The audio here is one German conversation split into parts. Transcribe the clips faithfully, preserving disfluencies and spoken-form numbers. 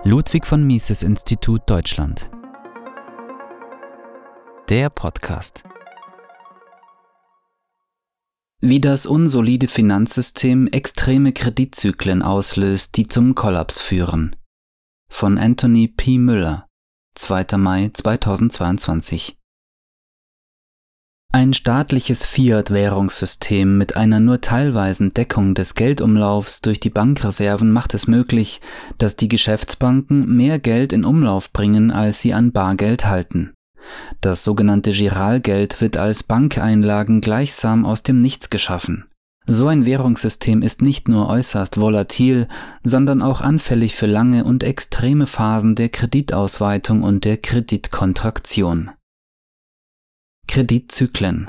Ludwig von Mises Institut Deutschland. Der Podcast. Wie das unsolide Finanzsystem extreme Kreditzyklen auslöst, die zum Kollaps führen. Von Anthony P. Müller, zweiter Mai zweitausendzweiundzwanzig. Ein staatliches Fiat-Währungssystem mit einer nur teilweisen Deckung des Geldumlaufs durch die Bankreserven macht es möglich, dass die Geschäftsbanken mehr Geld in Umlauf bringen, als sie an Bargeld halten. Das sogenannte Giralgeld wird als Bankeinlagen gleichsam aus dem Nichts geschaffen. So ein Währungssystem ist nicht nur äußerst volatil, sondern auch anfällig für lange und extreme Phasen der Kreditausweitung und der Kreditkontraktion. Kreditzyklen.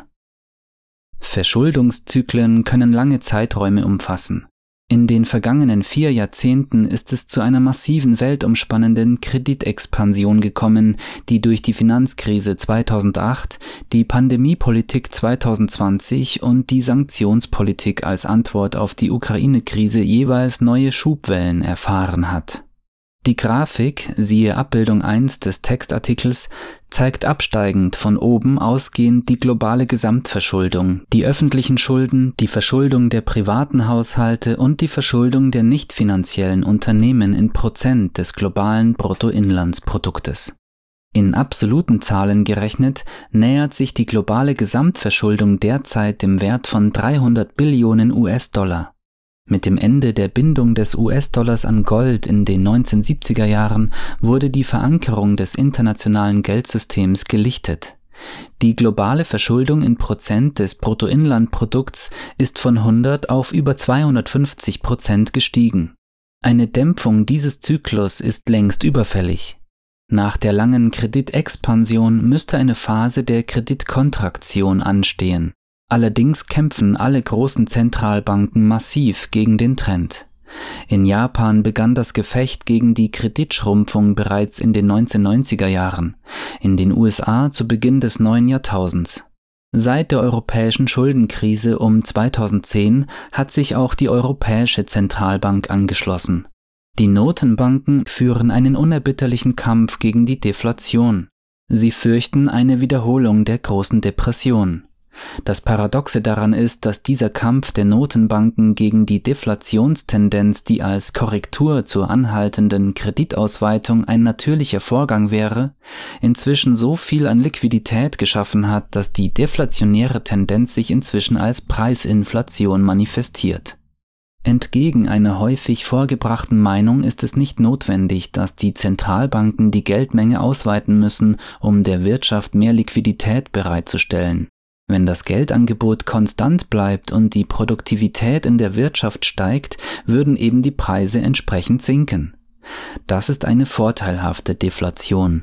Verschuldungszyklen können lange Zeiträume umfassen. In den vergangenen vier Jahrzehnten ist es zu einer massiven weltumspannenden Kreditexpansion gekommen, die durch die Finanzkrise zweitausendacht, die Pandemiepolitik zweitausendzwanzig und die Sanktionspolitik als Antwort auf die Ukraine-Krise jeweils neue Schubwellen erfahren hat. Die Grafik, siehe Abbildung eins des Textartikels, zeigt absteigend von oben ausgehend die globale Gesamtverschuldung, die öffentlichen Schulden, die Verschuldung der privaten Haushalte und die Verschuldung der nicht finanziellen Unternehmen in Prozent des globalen Bruttoinlandsproduktes. In absoluten Zahlen gerechnet nähert sich die globale Gesamtverschuldung derzeit dem Wert von dreihundert Billionen U S-Dollar. Mit dem Ende der Bindung des U S-Dollars an Gold in den neunzehnhundertsiebziger Jahren wurde die Verankerung des internationalen Geldsystems gelichtet. Die globale Verschuldung in Prozent des Bruttoinlandprodukts ist von hundert auf über zweihundertfünfzig Prozent gestiegen. Eine Dämpfung dieses Zyklus ist längst überfällig. Nach der langen Kreditexpansion müsste eine Phase der Kreditkontraktion anstehen. Allerdings kämpfen alle großen Zentralbanken massiv gegen den Trend. In Japan begann das Gefecht gegen die Kreditschrumpfung bereits in den neunzehnhundertneunziger Jahren, in den U S A zu Beginn des neuen Jahrtausends. Seit der europäischen Schuldenkrise um zweitausendzehn hat sich auch die Europäische Zentralbank angeschlossen. Die Notenbanken führen einen unerbitterlichen Kampf gegen die Deflation. Sie fürchten eine Wiederholung der großen Depression. Das Paradoxe daran ist, dass dieser Kampf der Notenbanken gegen die Deflationstendenz, die als Korrektur zur anhaltenden Kreditausweitung ein natürlicher Vorgang wäre, inzwischen so viel an Liquidität geschaffen hat, dass die deflationäre Tendenz sich inzwischen als Preisinflation manifestiert. Entgegen einer häufig vorgebrachten Meinung ist es nicht notwendig, dass die Zentralbanken die Geldmenge ausweiten müssen, um der Wirtschaft mehr Liquidität bereitzustellen. Wenn das Geldangebot konstant bleibt und die Produktivität in der Wirtschaft steigt, würden eben die Preise entsprechend sinken. Das ist eine vorteilhafte Deflation.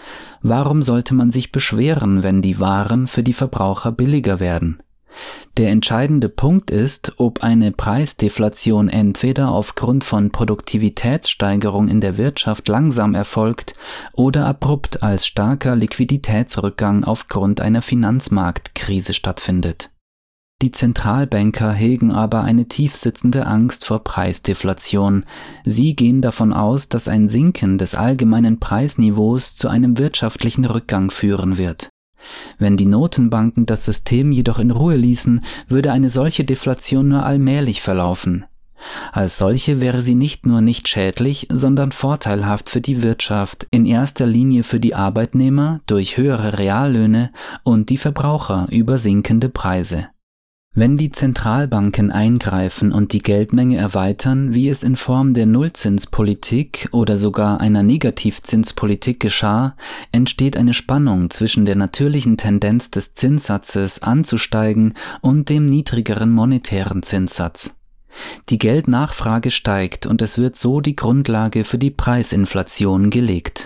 Warum sollte man sich beschweren, wenn die Waren für die Verbraucher billiger werden? Der entscheidende Punkt ist, ob eine Preisdeflation entweder aufgrund von Produktivitätssteigerung in der Wirtschaft langsam erfolgt oder abrupt als starker Liquiditätsrückgang aufgrund einer Finanzmarktkrise stattfindet. Die Zentralbanker hegen aber eine tiefsitzende Angst vor Preisdeflation. Sie gehen davon aus, dass ein Sinken des allgemeinen Preisniveaus zu einem wirtschaftlichen Rückgang führen wird. Wenn die Notenbanken das System jedoch in Ruhe ließen, würde eine solche Deflation nur allmählich verlaufen. Als solche wäre sie nicht nur nicht schädlich, sondern vorteilhaft für die Wirtschaft, in erster Linie für die Arbeitnehmer durch höhere Reallöhne und die Verbraucher über sinkende Preise. Wenn die Zentralbanken eingreifen und die Geldmenge erweitern, wie es in Form der Nullzinspolitik oder sogar einer Negativzinspolitik geschah, entsteht eine Spannung zwischen der natürlichen Tendenz des Zinssatzes anzusteigen und dem niedrigeren monetären Zinssatz. Die Geldnachfrage steigt und es wird so die Grundlage für die Preisinflation gelegt.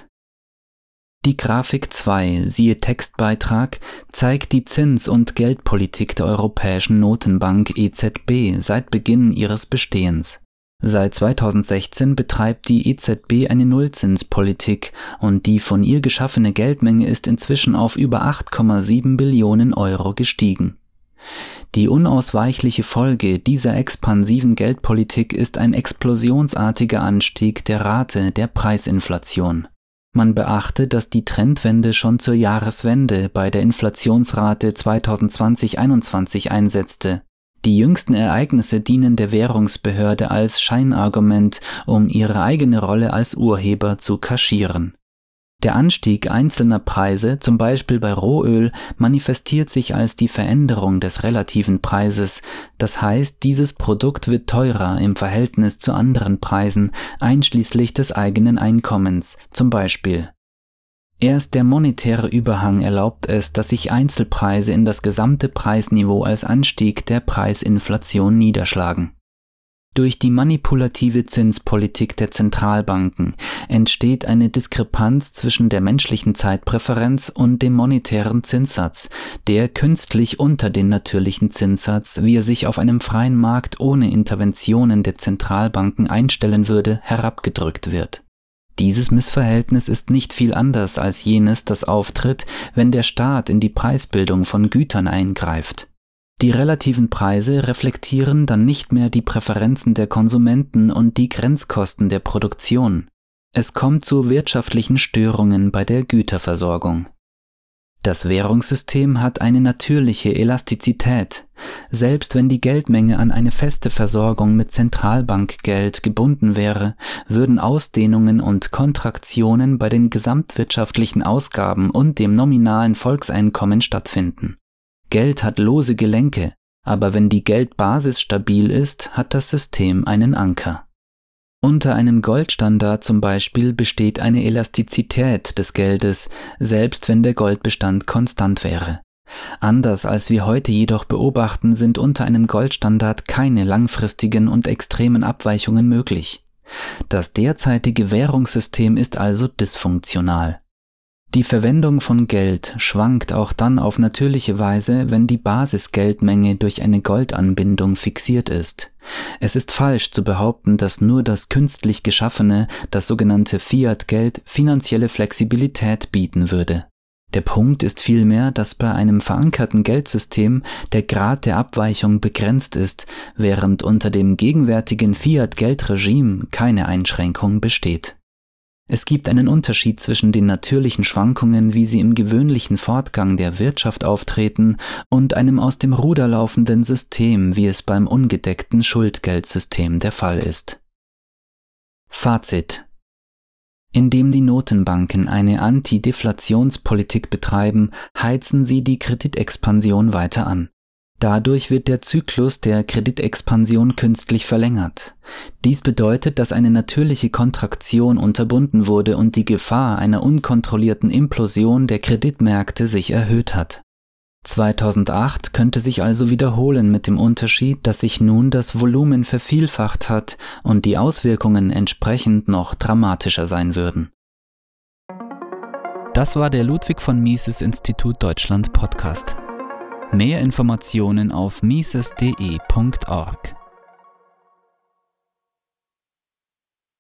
Die Grafik zwei, siehe Textbeitrag, zeigt die Zins- und Geldpolitik der Europäischen Notenbank E Z B seit Beginn ihres Bestehens. Seit zweitausendsechzehn betreibt die E Z B eine Nullzinspolitik und die von ihr geschaffene Geldmenge ist inzwischen auf über acht Komma sieben Billionen Euro gestiegen. Die unausweichliche Folge dieser expansiven Geldpolitik ist ein explosionsartiger Anstieg der Rate der Preisinflation. Man beachte, dass die Trendwende schon zur Jahreswende bei der Inflationsrate zweitausendzwanzig einundzwanzig einsetzte. Die jüngsten Ereignisse dienen der Währungsbehörde als Scheinargument, um ihre eigene Rolle als Urheber zu kaschieren. Der Anstieg einzelner Preise, zum Beispiel bei Rohöl, manifestiert sich als die Veränderung des relativen Preises, das heißt, dieses Produkt wird teurer im Verhältnis zu anderen Preisen, einschließlich des eigenen Einkommens, zum Beispiel. Erst der monetäre Überhang erlaubt es, dass sich Einzelpreise in das gesamte Preisniveau als Anstieg der Preisinflation niederschlagen. Durch die manipulative Zinspolitik der Zentralbanken entsteht eine Diskrepanz zwischen der menschlichen Zeitpräferenz und dem monetären Zinssatz, der künstlich unter den natürlichen Zinssatz, wie er sich auf einem freien Markt ohne Interventionen der Zentralbanken einstellen würde, herabgedrückt wird. Dieses Missverhältnis ist nicht viel anders als jenes, das auftritt, wenn der Staat in die Preisbildung von Gütern eingreift. Die relativen Preise reflektieren dann nicht mehr die Präferenzen der Konsumenten und die Grenzkosten der Produktion. Es kommt zu wirtschaftlichen Störungen bei der Güterversorgung. Das Währungssystem hat eine natürliche Elastizität. Selbst wenn die Geldmenge an eine feste Versorgung mit Zentralbankgeld gebunden wäre, würden Ausdehnungen und Kontraktionen bei den gesamtwirtschaftlichen Ausgaben und dem nominalen Volkseinkommen stattfinden. Geld hat lose Gelenke, aber wenn die Geldbasis stabil ist, hat das System einen Anker. Unter einem Goldstandard zum Beispiel besteht eine Elastizität des Geldes, selbst wenn der Goldbestand konstant wäre. Anders als wir heute jedoch beobachten, sind unter einem Goldstandard keine langfristigen und extremen Abweichungen möglich. Das derzeitige Währungssystem ist also dysfunktional. Die Verwendung von Geld schwankt auch dann auf natürliche Weise, wenn die Basisgeldmenge durch eine Goldanbindung fixiert ist. Es ist falsch zu behaupten, dass nur das künstlich Geschaffene, das sogenannte Fiat-Geld, finanzielle Flexibilität bieten würde. Der Punkt ist vielmehr, dass bei einem verankerten Geldsystem der Grad der Abweichung begrenzt ist, während unter dem gegenwärtigen Fiat-Geldregime keine Einschränkung besteht. Es gibt einen Unterschied zwischen den natürlichen Schwankungen, wie sie im gewöhnlichen Fortgang der Wirtschaft auftreten, und einem aus dem Ruder laufenden System, wie es beim ungedeckten Schuldgeldsystem der Fall ist. Fazit: Indem die Notenbanken eine Anti-Deflationspolitik betreiben, heizen sie die Kreditexpansion weiter an. Dadurch wird der Zyklus der Kreditexpansion künstlich verlängert. Dies bedeutet, dass eine natürliche Kontraktion unterbunden wurde und die Gefahr einer unkontrollierten Implosion der Kreditmärkte sich erhöht hat. zweitausendacht könnte sich also wiederholen, mit dem Unterschied, dass sich nun das Volumen vervielfacht hat und die Auswirkungen entsprechend noch dramatischer sein würden. Das war der Ludwig von Mises Institut Deutschland Podcast. Mehr Informationen auf mises punkt de punkt org.